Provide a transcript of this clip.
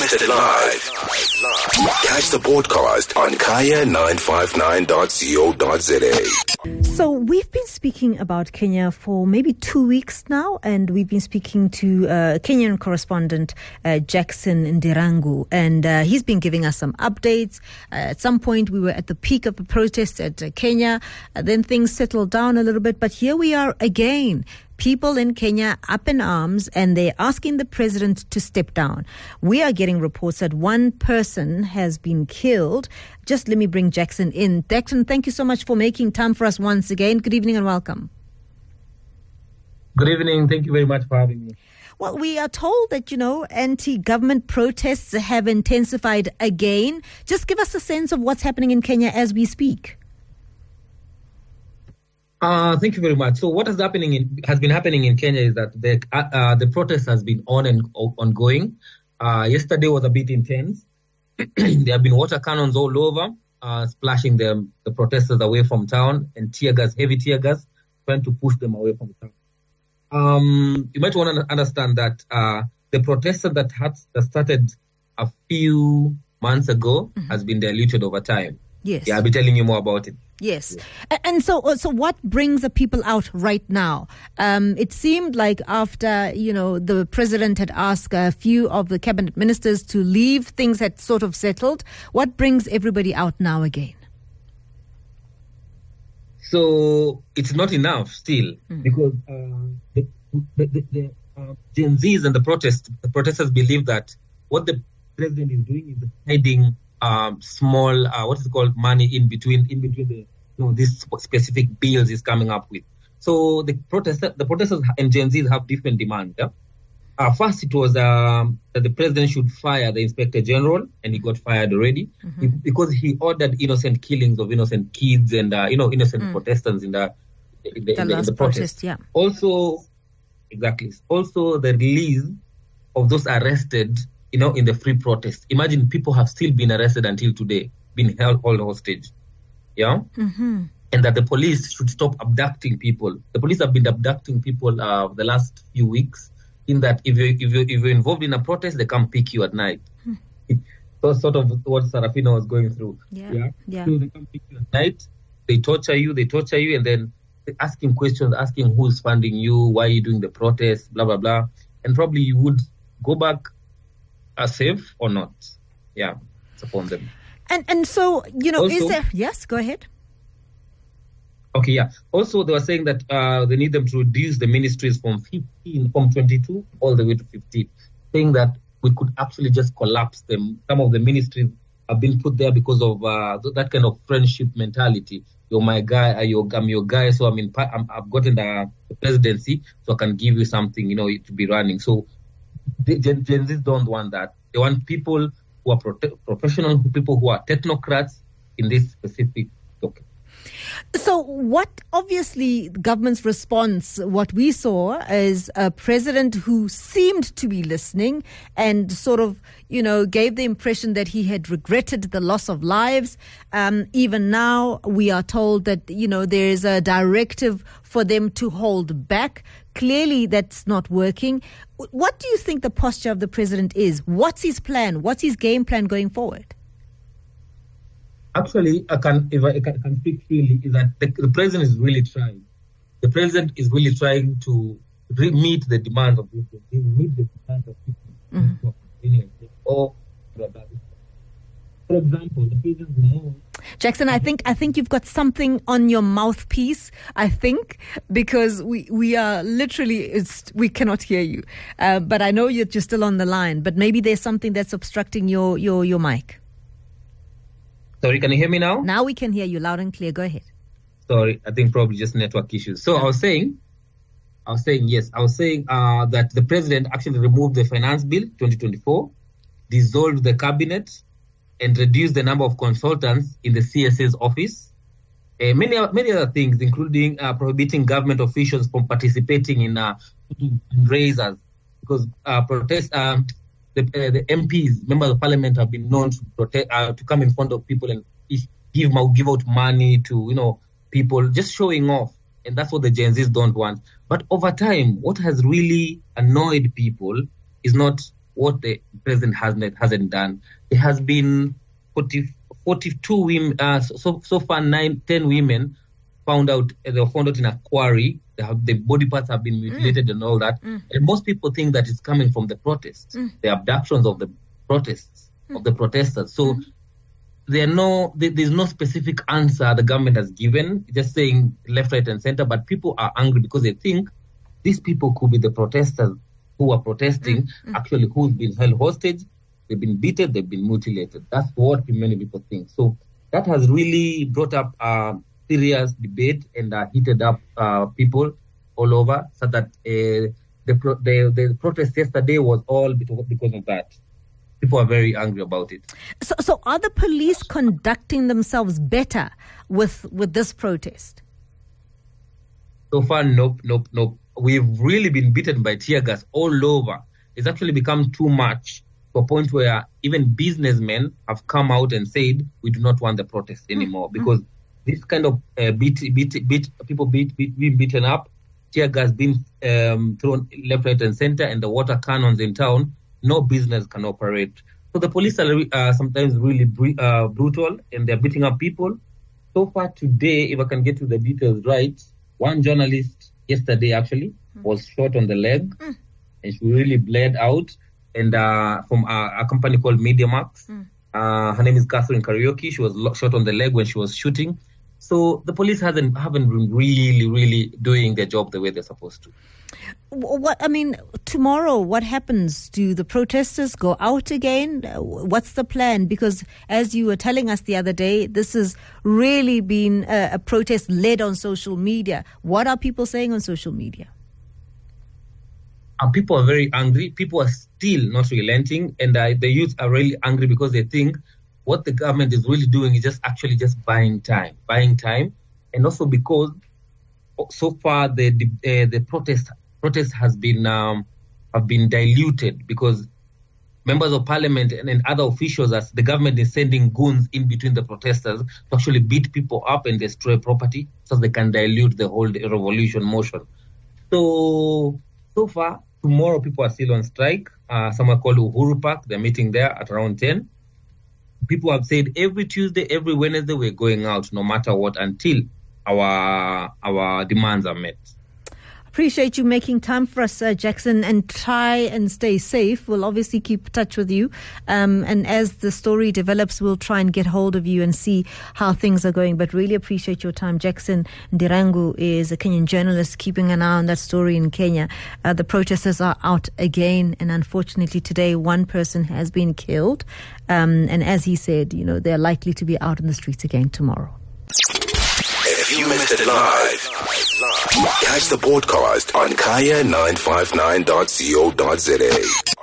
Broadcasted live. Catch the podcast on kaya959.co.za. So we've been speaking about Kenya for maybe 2 weeks now, and we've been speaking to Kenyan correspondent Jackson Ndirangu, and he's been giving us some updates. At some point we were at the peak of the protests at Kenya, then things settled down a little bit, but here we are again. People in Kenya up in arms, and they're asking the president to step down. We are getting reports that one person has been killed. Just let me bring Jackson in. Jackson, thank you so much for making time for us once again. Good evening and welcome. Good evening. Thank you very much for having me. Well, we are told that, anti-government protests have intensified again. Just give us a sense of what's happening in Kenya as we speak. Thank you very much. So what has been happening in Kenya is that the protest has been on and ongoing. Yesterday was a bit intense. There have been water cannons all over, splashing the protesters away from town, and heavy tear gas, trying to push them away from town. You might want to understand that the protester that started a few months ago has been diluted over time. Yes. Yeah, I'll be telling you more about it. Yes. And so what brings the people out right now? It seemed like after, the president had asked a few of the cabinet ministers to leave, things had sort of settled. What brings everybody out now again? So it's not enough still, because the Gen Zs and the protesters believe that what the president is doing is hiding small, money in between the, these specific bills is coming up with. So the protesters and Gen Zs have different demands. Yeah? First, it was that the president should fire the inspector general, and he got fired already because he ordered innocent killings of innocent kids and innocent protestants in the protest. Yeah. Also, exactly. Also, the release of those arrested, in the free protest. Imagine people have still been arrested until today, been held hostage. Yeah? And that the police should stop abducting people. The police have been abducting people the last few weeks, in that if you're involved in a protest, they come pick you at night. That's sort of what Sarafina was going through. Yeah. So they come pick you at night, they torture you, and then asking questions, asking who's funding you, why are you doing the protest, blah, blah, blah. And probably you would go back safe or not. Yeah, it's upon them. And so, also, is there... Yes, go ahead. Okay, yeah. Also, they were saying that they need them to reduce the ministries from 22 all the way to 15, saying that we could actually just collapse them. Some of the ministries have been put there because of that kind of friendship mentality. You're my guy, I'm your guy, so I've gotten the presidency, so I can give you something, to be running. So Gen Zs don't want that. They want people who are professional, people who are technocrats in this specific topic. So obviously, the government's response, what we saw is a president who seemed to be listening and sort of, gave the impression that he had regretted the loss of lives. Even now, we are told that, there is a directive for them to hold back. Clearly, that's not working. What do you think the posture of the president is? What's his plan? What's his game plan going forward? Actually, if I can speak freely, is that the president is really trying. The president is really trying to meet the demands of people. He will meet the demands of people. For example, the president will... Jackson, I think you've got something on your mouthpiece, because we are literally, we cannot hear you. But I know you're still on the line, but maybe there's something that's obstructing your mic. Sorry, can you hear me now? Now we can hear you loud and clear. Go ahead. Sorry, I think probably just network issues. So I was saying that the president actually removed the finance bill 2024, dissolved the cabinet, and reduced the number of consultants in the CSA's office. Many other things, including prohibiting government officials from participating in fundraisers, because the MPs, members of parliament, have been known to come in front of people and give out money to people, just showing off, and that's what the Gen Zs don't want. But over time, what has really annoyed people is not what the president hasn't done. There has been 42 women, so far 10 women they were found out in a quarry. The body parts have been mutilated and all that. And most people think that it's coming from the protests, the abductions of the protests, of the protesters. So there's no specific answer the government has given, just saying left, right, and center. But people are angry because they think these people could be the protesters who are protesting, actually who's been held hostage, they've been beaten, they've been mutilated. That's what many people think. So that has really brought up serious debate and heated up people all over, so that the protest yesterday was all because of that. People are very angry about it. So are the police conducting themselves better with this protest? So far, nope. We've really been beaten by tear gas all over. It's actually become too much, to a point where even businessmen have come out and said, we do not want the protest anymore, because this kind of people being beaten up, tear gas being thrown left, right, and center, and the water cannons in town, no business can operate. So the police are sometimes really brutal, and they're beating up people. So far today, if I can get to the details right, one journalist yesterday actually was shot on the leg, and she really bled out. And from a company called MediaMax, her name is Catherine Karaoke. She was shot on the leg when she was shooting. So the police haven't been really doing their job the way they're supposed to. Tomorrow, what happens? Do the protesters go out again? What's the plan? Because as you were telling us the other day, this has really been a protest led on social media. What are people saying on social media? People are very angry. People are still not relenting, and the youth are really angry because they think what the government is really doing is just buying time, and also because so far the protest has been have been diluted, because members of parliament and other officials, as the government is sending goons in between the protesters to actually beat people up and destroy property, so they can dilute the whole revolution motion. So far, tomorrow people are still on strike. Somewhere called Uhuru Park. They're meeting there at around 10. People have said every Tuesday, every Wednesday, we're going out, no matter what, until our demands are met. Appreciate you making time for us, Jackson, and try and stay safe. We'll obviously keep in touch with you. And as the story develops, we'll try and get hold of you and see how things are going. But really appreciate your time. Jackson Ndirangu is a Kenyan journalist keeping an eye on that story in Kenya. The protesters are out again. And unfortunately today, one person has been killed. And as he said, they're likely to be out in the streets again tomorrow. If you missed it live, catch the podcast on kaya959.co.za.